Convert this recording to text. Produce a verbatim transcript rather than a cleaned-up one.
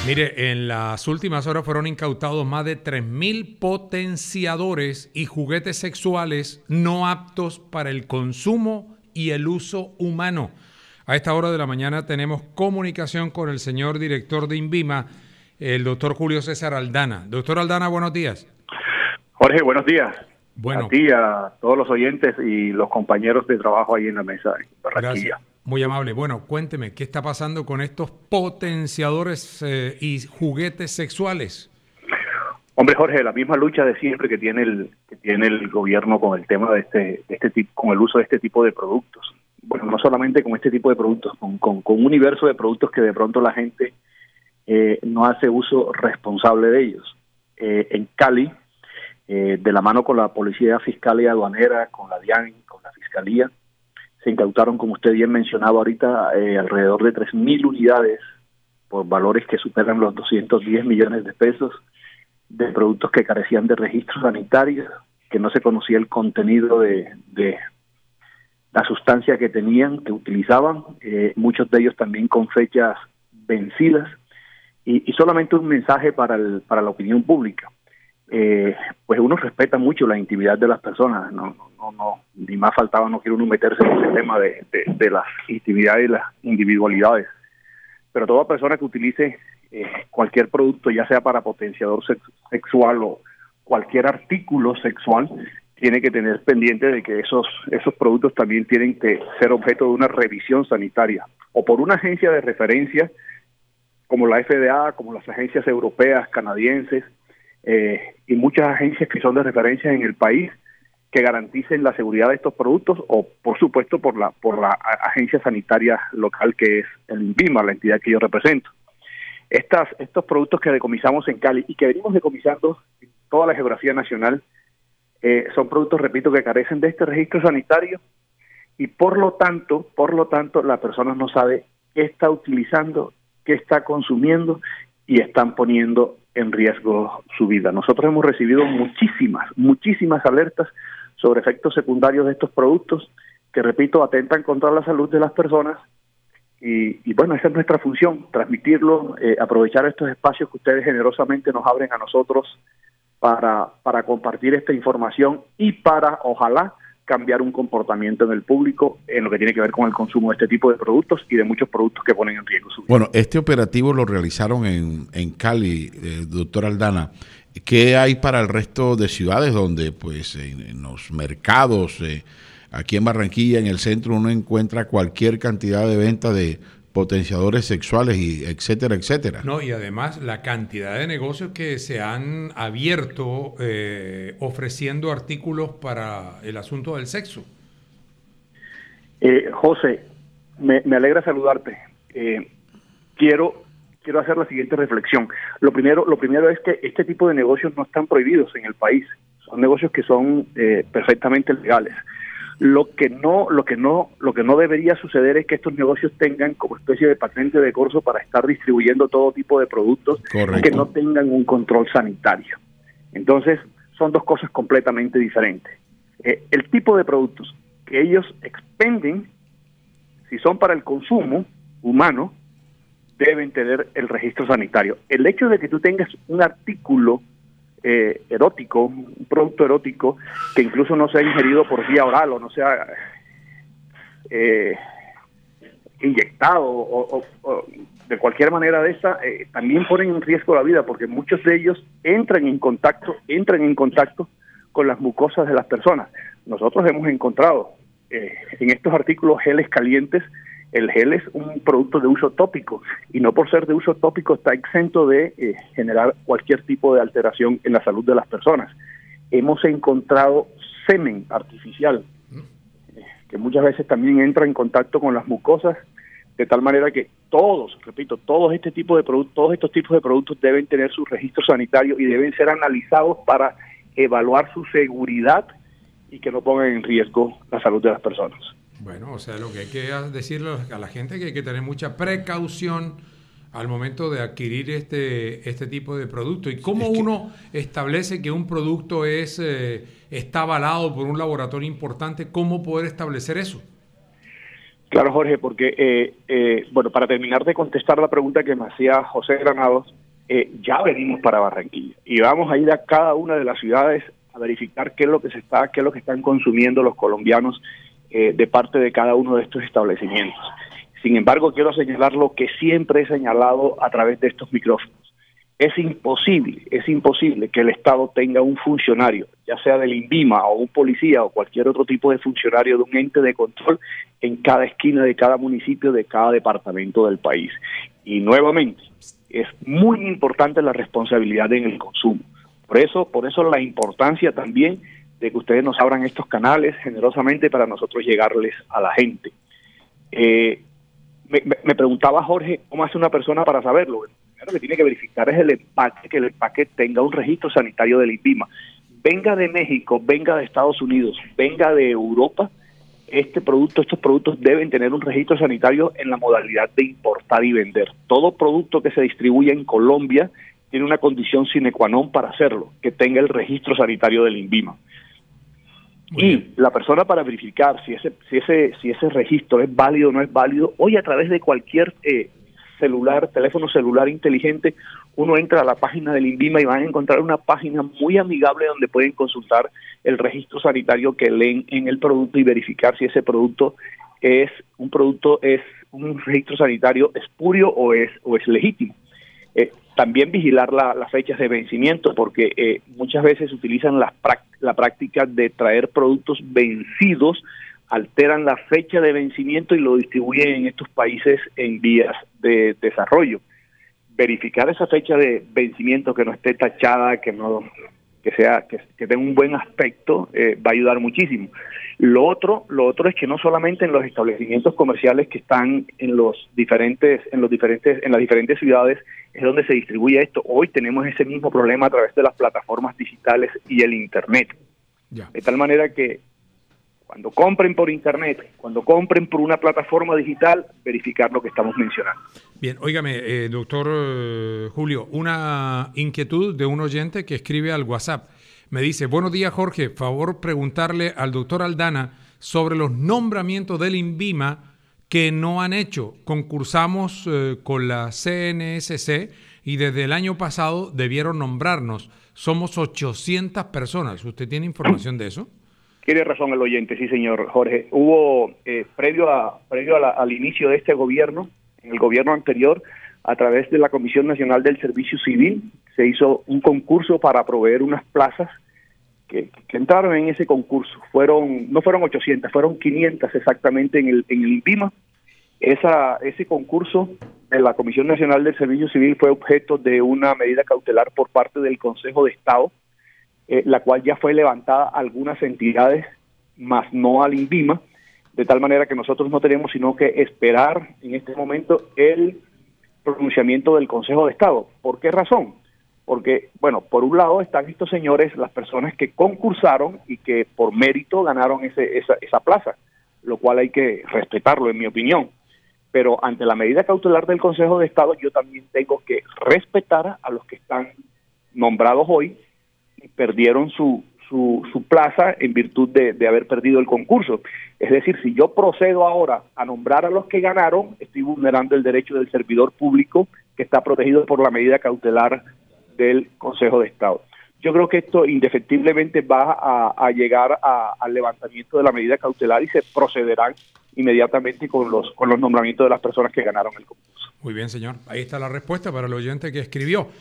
Mire, en las últimas horas fueron incautados más de tres mil potenciadores y juguetes sexuales no aptos para el consumo y el uso humano. A esta hora de la mañana tenemos comunicación con el señor director de INVIMA, el doctor Julio César Aldana. Doctor Aldana, buenos días. Jorge, buenos días. Bueno, a ti, a todos los oyentes y los compañeros de trabajo ahí en la mesa en Barranquilla. Gracias. Muy amable. Bueno, cuénteme, ¿qué está pasando con estos potenciadores eh, y juguetes sexuales? Hombre, Jorge, la misma lucha de siempre que tiene el que tiene el gobierno con el tema de este, de este tipo, con el uso de este tipo de productos. Bueno, no solamente con este tipo de productos, con, con, con un universo de productos que de pronto la gente eh, no hace uso responsable de ellos. Eh, en Cali, eh, de la mano con la Policía Fiscal y Aduanera, con la DIAN, con la Fiscalía, se incautaron, como usted bien mencionaba ahorita, eh, alrededor de tres mil unidades por valores que superan los doscientos diez millones de pesos de productos que carecían de registro sanitario, que no se conocía el contenido de, de la sustancia que tenían, que utilizaban, eh, muchos de ellos también con fechas vencidas, y, y solamente un mensaje para, el, para la opinión pública. Eh, pues uno respeta mucho la intimidad de las personas, no, no, no, ni más faltaba, no quiere uno meterse en ese tema de, de, de las intimidades y las individualidades, pero toda persona que utilice eh, cualquier producto, ya sea para potenciador sex sexual o cualquier artículo sexual, tiene que tener pendiente de que esos, esos productos también tienen que ser objeto de una revisión sanitaria, o por una agencia de referencia, como la F D A, como las agencias europeas, canadienses, Eh, y muchas agencias que son de referencia en el país que garanticen la seguridad de estos productos, o por supuesto por la por la agencia sanitaria local que es el INVIMA, la entidad que yo represento. Estas estos productos que decomisamos en Cali y que venimos decomisando en toda la geografía nacional eh, son productos, repito, que carecen de este registro sanitario, y por lo tanto, por lo tanto, la persona no sabe qué está utilizando, qué está consumiendo, y están poniendo en riesgo su vida. Nosotros hemos recibido muchísimas, muchísimas alertas sobre efectos secundarios de estos productos que, repito, atentan contra la salud de las personas, y, y bueno, esa es nuestra función, transmitirlo, eh, aprovechar estos espacios que ustedes generosamente nos abren a nosotros para, para compartir esta información y para, ojalá, cambiar un comportamiento en el público en lo que tiene que ver con el consumo de este tipo de productos y de muchos productos que ponen en riesgo su vida. Bueno, este operativo lo realizaron en, en Cali, eh, doctor Aldana. ¿Qué hay para el resto de ciudades donde, pues, en, en los mercados, eh, aquí en Barranquilla, en el centro, uno encuentra cualquier cantidad de venta de potenciadores sexuales, y etcétera, etcétera? No, y además la cantidad de negocios que se han abierto eh, ofreciendo artículos para el asunto del sexo. Eh, José, me, me alegra saludarte. Eh, quiero quiero hacer la siguiente reflexión. Lo primero, lo primero es que este tipo de negocios no están prohibidos en el país. Son negocios que son eh, perfectamente legales. Lo que no, lo que no, lo que no debería suceder es que estos negocios tengan como especie de patente de corso para estar distribuyendo todo tipo de productos. Correcto. Que no tengan un control sanitario. Entonces, son dos cosas completamente diferentes. Eh, el tipo de productos que ellos expenden, si son para el consumo humano, deben tener el registro sanitario. El hecho de que tú tengas un artículo Eh, erótico, un producto erótico que incluso no sea ingerido por vía oral o no sea eh, inyectado o, o, o de cualquier manera de esta, eh, también ponen en riesgo la vida, porque muchos de ellos entran en contacto, entran en contacto con las mucosas de las personas. Nosotros hemos encontrado eh, en estos artículos geles calientes. El gel es un producto de uso tópico, y no por ser de uso tópico está exento de eh, generar cualquier tipo de alteración en la salud de las personas. Hemos encontrado semen artificial, eh, que muchas veces también entra en contacto con las mucosas, de tal manera que todos, repito, todos este tipo de productos, todos estos tipos de productos deben tener su registro sanitario y deben ser analizados para evaluar su seguridad y que no pongan en riesgo la salud de las personas. Bueno, o sea, lo que hay que decirle a la gente es que hay que tener mucha precaución al momento de adquirir este este tipo de producto. ¿Y cómo es que uno establece que un producto es eh, está avalado por un laboratorio importante? ¿Cómo poder establecer eso? Claro, Jorge, porque, eh, eh, bueno, para terminar de contestar la pregunta que me hacía José Granados, eh, ya venimos para Barranquilla y vamos a ir a cada una de las ciudades a verificar qué es lo que se está, qué es lo que están consumiendo los colombianos eh, de parte de cada uno de estos establecimientos. Sin embargo, quiero señalar lo que siempre he señalado a través de estos micrófonos. Es imposible, es imposible que el Estado tenga un funcionario, ya sea del INVIMA o un policía o cualquier otro tipo de funcionario de un ente de control en cada esquina de cada municipio, de cada departamento del país. Y nuevamente, es muy importante la responsabilidad en el consumo. Por eso, por eso la importancia también de que ustedes nos abran estos canales generosamente para nosotros llegarles a la gente. Eh, me, me preguntaba Jorge, ¿cómo hace una persona para saberlo? Lo que tiene que verificar es el empaque, que el empaque tenga un registro sanitario del INVIMA. Venga de México, venga de Estados Unidos, venga de Europa, este producto, estos productos deben tener un registro sanitario en la modalidad de importar y vender. Todo producto que se distribuye en Colombia tiene una condición sine qua non para hacerlo, que tenga el registro sanitario del INVIMA. Muy y bien. La persona, para verificar si ese, si ese, si ese registro es válido o no es válido, hoy a través de cualquier eh, celular, teléfono celular inteligente, uno entra a la página del INVIMA y van a encontrar una página muy amigable donde pueden consultar el registro sanitario que leen en el producto y verificar si ese producto es un producto, es un registro sanitario espurio o es, o es legítimo. Eh, también vigilar la, las fechas de vencimiento, porque eh, muchas veces utilizan la, la práctica de traer productos vencidos, alteran la fecha de vencimiento y lo distribuyen en estos países en vías de desarrollo. Verificar esa fecha de vencimiento, que no esté tachada, que no que sea que, que tenga un buen aspecto, eh, va a ayudar muchísimo. Lo otro, lo otro es que no solamente en los establecimientos comerciales que están en los diferentes en los diferentes en las diferentes ciudades es donde se distribuye esto. Hoy tenemos ese mismo problema a través de las plataformas digitales y el internet. Ya. De tal manera que cuando compren por internet, cuando compren por una plataforma digital, verificar lo que estamos mencionando. Bien, óigame, eh, doctor eh, Julio, una inquietud de un oyente que escribe al WhatsApp. Me dice, buenos días, Jorge, favor preguntarle al doctor Aldana sobre los nombramientos del INVIMA que no han hecho. Concursamos eh, con la C N S C y desde el año pasado debieron nombrarnos. Somos ochocientas personas. ¿Usted tiene información de eso? Tiene razón el oyente, sí, señor Jorge. Hubo, eh, previo, a, previo a la, al inicio de este gobierno, en el gobierno anterior, a través de la Comisión Nacional del Servicio Civil, se hizo un concurso para proveer unas plazas que, que entraron en ese concurso. Fueron, no fueron ochocientas, fueron quinientas exactamente en el, en el INVIMA. Esa, ese concurso de la Comisión Nacional del Servicio Civil fue objeto de una medida cautelar por parte del Consejo de Estado, Eh, la cual ya fue levantada a algunas entidades, más no al INVIMA, de tal manera que nosotros no tenemos sino que esperar en este momento el pronunciamiento del Consejo de Estado. ¿Por qué razón? Porque, bueno, por un lado están estos señores, las personas que concursaron y que por mérito ganaron ese, esa, esa plaza, lo cual hay que respetarlo, en mi opinión. Pero ante la medida cautelar del Consejo de Estado, yo también tengo que respetar a los que están nombrados hoy y perdieron su, su, su plaza en virtud de, de haber perdido el concurso. Es decir, si yo procedo ahora a nombrar a los que ganaron, estoy vulnerando el derecho del servidor público que está protegido por la medida cautelar del Consejo de Estado. Yo creo que esto indefectiblemente va a, a llegar a, al levantamiento de la medida cautelar y se procederán inmediatamente con los, con los nombramientos de las personas que ganaron el concurso. Muy bien, señor. Ahí está la respuesta para el oyente que escribió.